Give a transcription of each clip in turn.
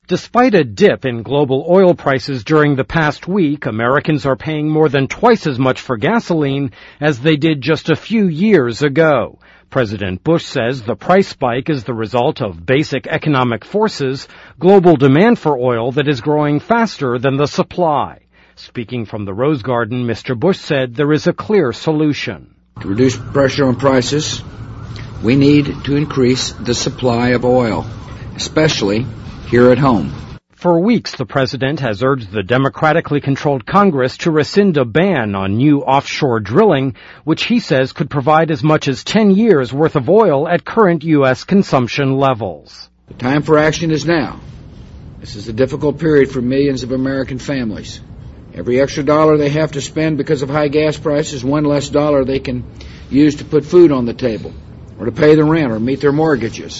Despite a dip in global oil prices during the past week, Americans are paying more than twice as much for gasoline as they did just a few years ago. President Bush says the price spike is the result of basic economic forces, global demand for oil that is growing faster than the supply. Speaking from the Rose Garden, Mr. Bush said there is a clear solution. To reduce pressure on prices, we need to increase the supply of oil, especially here at home. For weeks, the president has urged the democratically controlled Congress to rescind a ban on new offshore drilling, which he says could provide as much as 10 years' worth of oil at current U.S. consumption levels. The time for action is now. This is a difficult period for millions of American families. Every extra dollar they have to spend because of high gas prices, one less dollar they can use to put food on the table, or to pay the rent, or meet their mortgages.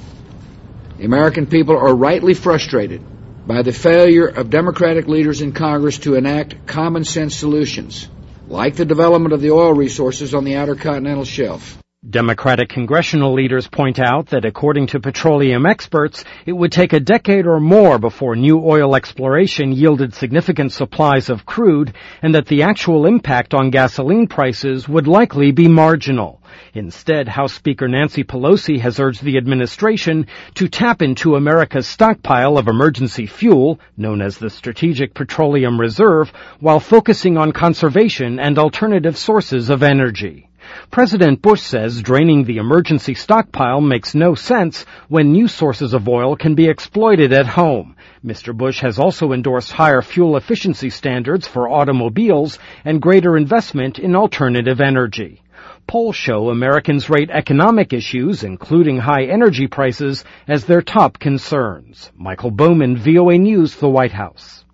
The American people are rightly frustrated by the failure of Democratic leaders in Congress to enact common sense solutions, like the development of the oil resources on the Outer Continental Shelf. Democratic congressional leaders point out that according to petroleum experts, it would take a decade or more before new oil exploration yielded significant supplies of crude, and that the actual impact on gasoline prices would likely be marginal. Instead, House Speaker Nancy Pelosi has urged the administration to tap into America's stockpile of emergency fuel, known as the Strategic Petroleum Reserve, while focusing on conservation and alternative sources of energy. President Bush says draining the emergency stockpile makes no sense when new sources of oil can be exploited at home. Mr. Bush has also endorsed higher fuel efficiency standards for automobiles and greater investment in alternative energy. Polls show Americans rate economic issues, including high energy prices, as their top concerns. Michael Bowman, VOA News, the White House.